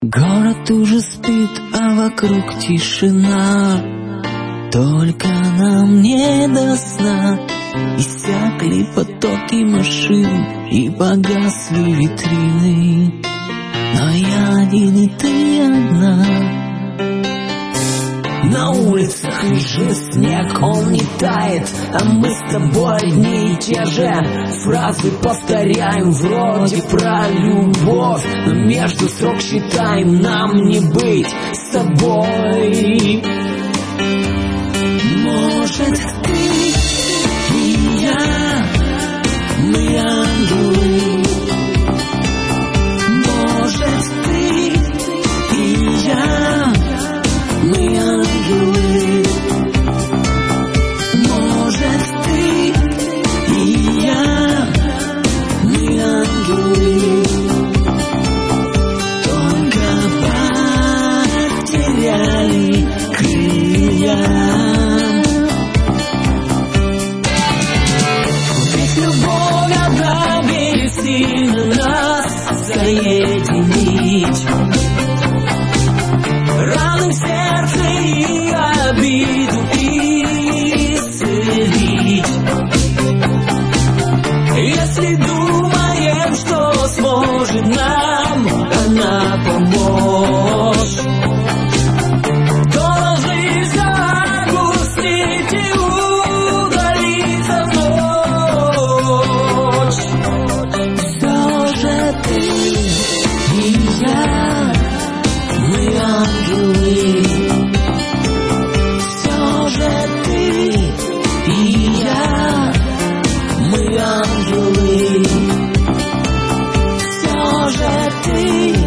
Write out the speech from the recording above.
Город уже спит, а вокруг тишина. Только нам не до сна. Иссякли потоки машин и погасли витрины. Но я один и ты одна. На улицах лежит снег, он не тает, а мы с тобой одни и те же фразы повторяем, вроде про любовь, но между строк считаем, нам не быть с тобой. Может, ты и я, мы ангелы. Может, ты и я, мы ангелы. Может, ты и я, мы ангелы. Только потеряли крылья. Ведь любовь одна бессильна нас соединить. Раны в сердце и обиду исцелить. Если думаем, что сможет нам она помочь, то должны загустить и удалиться в ночь. Все же ты и я, мы ангелы. Все же ты и я, мы ангелы. Все же ты